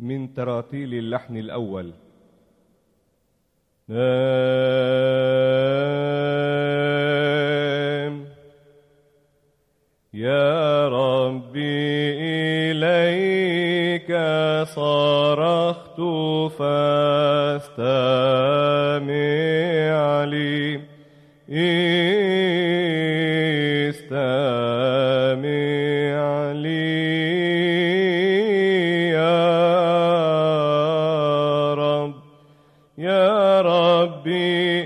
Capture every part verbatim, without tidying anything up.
من تراتيل اللحن الأول. نام يا ربي إليك صرخت فاستمع لي، استمع لي يا رب. يا ربي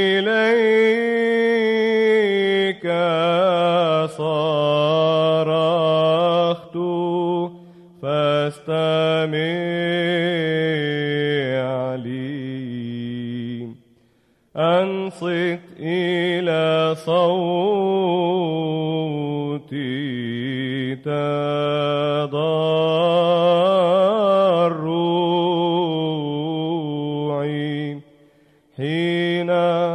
إليك صرخت فاستمع لي. أنصت إلى صوتي تضرعي حين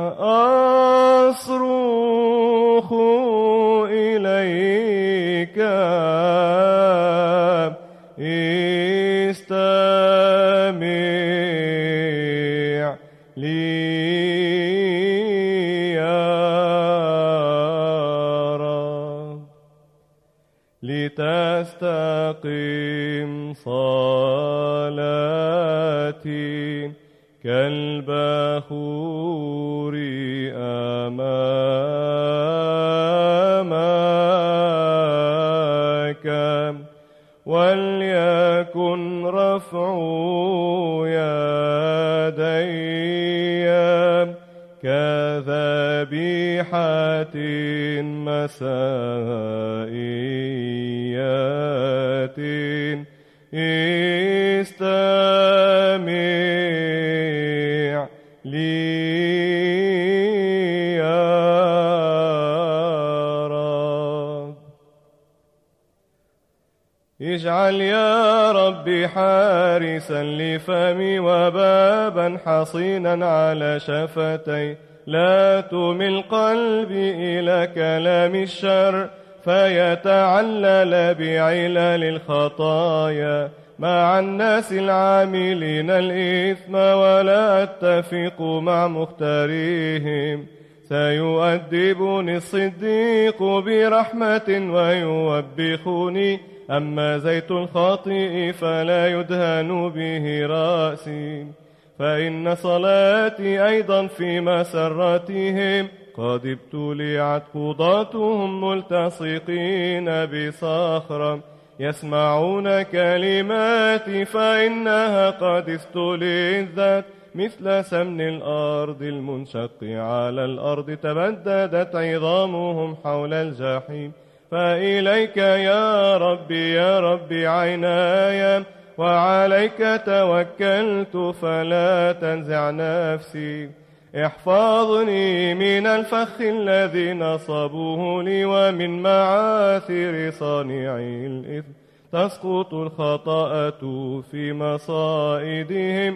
أصرخ إليك، استمع لي يا رب. لتستقيم صلاتي كالبخور أمامك، وليكن رفع يدي كذبيحة مسائية، استمع لي يا رب. اجعل يا رب حارسا لفمي وبابا حصينا على شفتي، لا تمل قلبي إلى كلام الشر فيتعلل بعلل الخطايا مع الناس العاملين الإثم، ولا أتفق مع مختاريهم. سيؤدبني الصديق برحمة ويوبخني، أما زيت الخاطئ فلا يدهن به رأسي. فإن صلاتي أيضا في مسرتهم، قد ابتلعت قضاتهم ملتصقين بصخرة، يسمعون كلماتي فإنها قد استلذت مثل سمن الأرض المنشق على الأرض، تبددت عظامهم حول الجحيم. فإليك يا ربي يا ربي عيناي، وعليك توكلت فلا تنزع نفسي. احفظني من الفخ الذي نصبوه لي، ومن معاثر صانعي الإثم تسقط الخطأة في مصائدهم،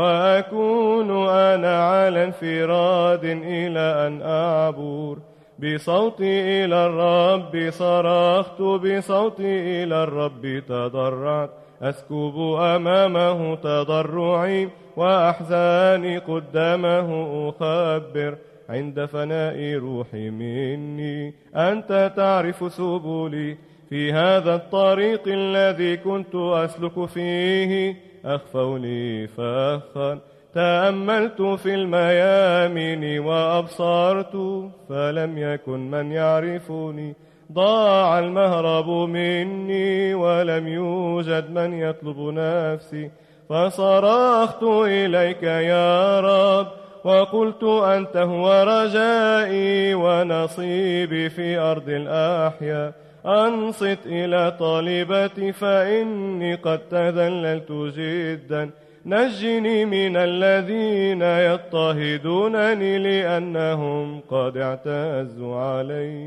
وأكون أنا على انفراد إلى أن أعبر. بصوتي إلى الرب صرخت، بصوتي إلى الرب تضرعت، أسكب أمامه تضرعي وأحزاني قدامه أخبر. عند فناء روحي مني أنت تعرف سبلي، في هذا الطريق الذي كنت أسلك فيه أخفوا لي فأخا. تأملت في الميامن وأبصرت فلم يكن من يعرفني، ضاع المهرب مني ولم يوجد من يطلب نفسي. فصرخت إليك يا رب وقلت أنت هو رجائي ونصيبي في أرض الأحياء. أنصت إلى طالبتي فإني قد تذللت جدا، نجني من الذين يضطهدونني لأنهم قد اعتزوا علي.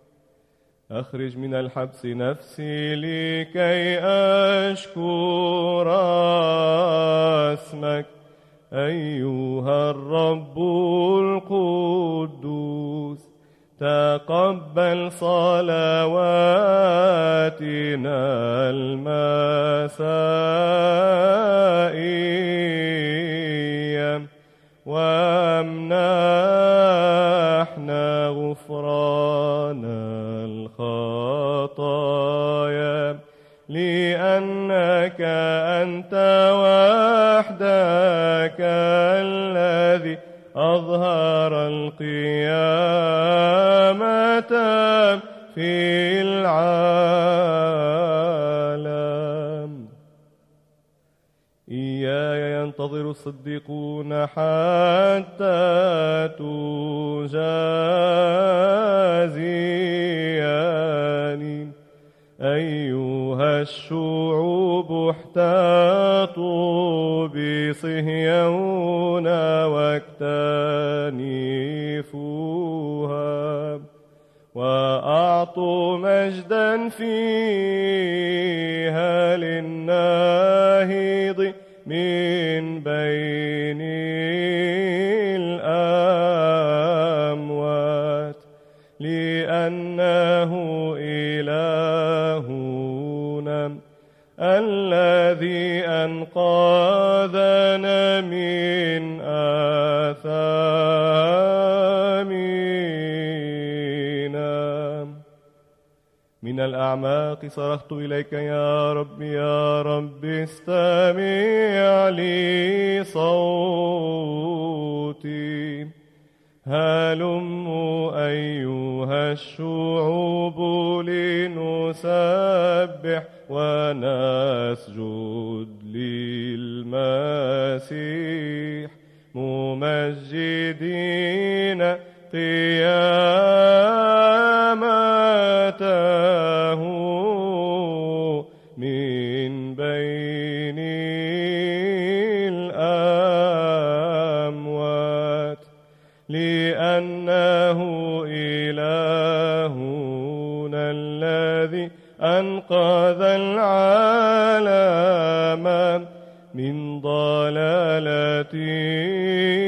أخرج من الحبس نفسي لكي أشكر اسمك أيها الرب القدوس. تقبل صلواتنا المساء لأنك أنت وحدك الذي أظهر القيامة في العالم. إياي ينتظر الصديقون حتى تجازياني. أيها الشعوب احتاطوا بصهيون واكتنفوها، وأعطوا مجدا فيها للناهض من بين الأموات، لأنه إلهنا الذي أنقذنا من آثامنا. من الأعماق صرخت إليك يا رب، يا رب استمع لي صوتي. هلموا أيها الشعوب لنسبح ونسجد للمسيح، ممجدين قيامته من بين الأموات، لأنه إلهنا الذي أنقذ العالم من ضلالته